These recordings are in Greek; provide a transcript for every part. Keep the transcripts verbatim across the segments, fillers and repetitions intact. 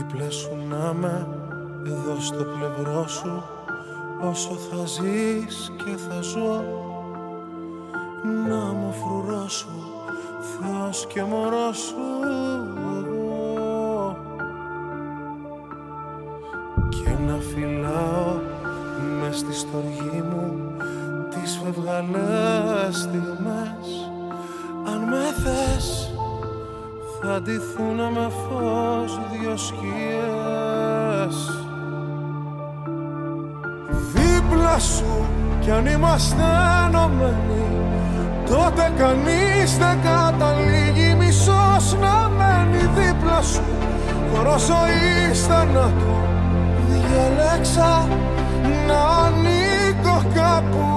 Δίπλα σου να με, εδώ στο πλευρό σου, όσο θα ζεις και θα ζω. Να μου φρουρό σου, Θεός και μωρό σου εγώ. Και να φυλάω μες στη στοργή μου τις φευγαλές στιγμές. Αν με θες θα ντυθούνε με φως δυο σκιές. Δίπλα σου κι αν είμαστε ενωμένοι, τότε κανείς δεν καταλήγει. Μισός να μένει δίπλα σου, χωρός ζωής θανάτου. Διαλέξα να ανήκω κάπου.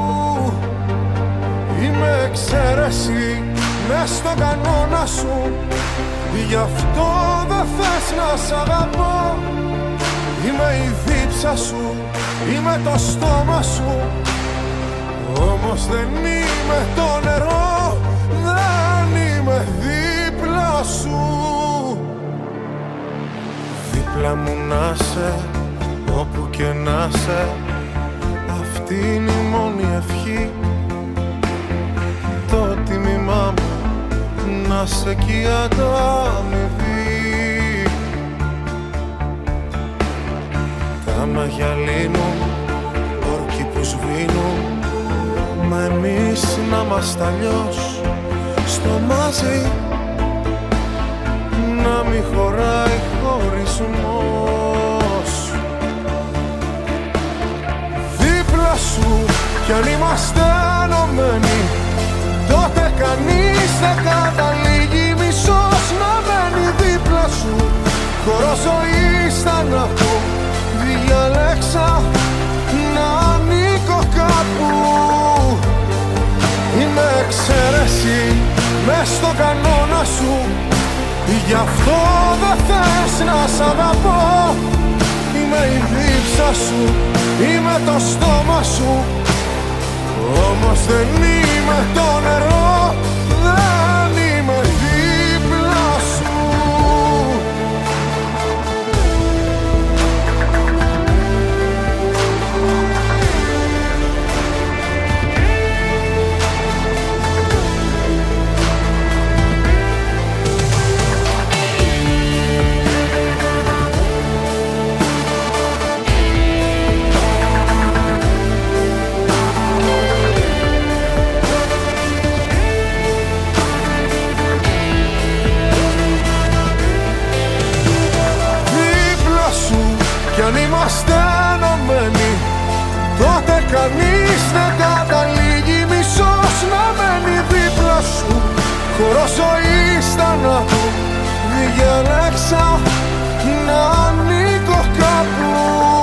Είμαι εξαίρεση μες στον κανόνα σου, γι' αυτό δεν θες να σ' αγαπώ. Είμαι η δίψα σου, είμαι το στόμα σου, όμως δεν είμαι το νερό, δεν είμαι δίπλα σου. Δίπλα μου να σε, όπου και να σε, αυτή είναι η μόνη ευχή. Το τίμημά μου να σε κι ανταμοιβή. Τα μαγιά λύνουν, όρκοι που σβήνουν, μα εμείς να είμαστε αλλιώς. Στο μαζί να μη χωράει χωρισμός. Δίπλα σου κι αν είμαστε ενωμένοι, τότε κανείς δεν καταλήγει. Μισός να μένει δίπλα σου, χωρός ζωής θανάτου. Διαλέξα να ανήκω κάπου. Είμαι εξαίρεση μες στο κανόνα σου, γι' αυτό δεν θες να σ' αγαπώ. Είμαι η δίψα σου, είμαι το στόμα σου, όμως δεν είμαι το νερό, δεν είμαι δίπλα σου. Κι αν είμαστε ενωμένοι, τότε κανείς δεν καταλήγει. Μισός να μένει δίπλα σου, χωρός ζωής θανάτου. Διαλέξα να ανήκω κάπου.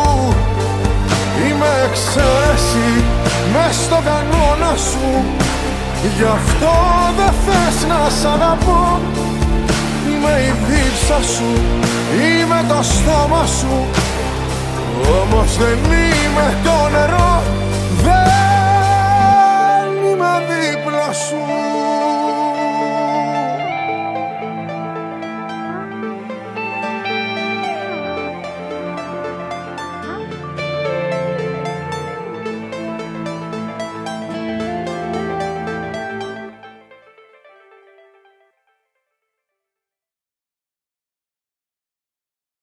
Είμαι εξαίρεση μες στον κανόνα σου, γι' αυτό δεν θες να σ' αγαπώ. Είμαι η δίψα σου, είμαι το στόμα σου, όμως δεν είμαι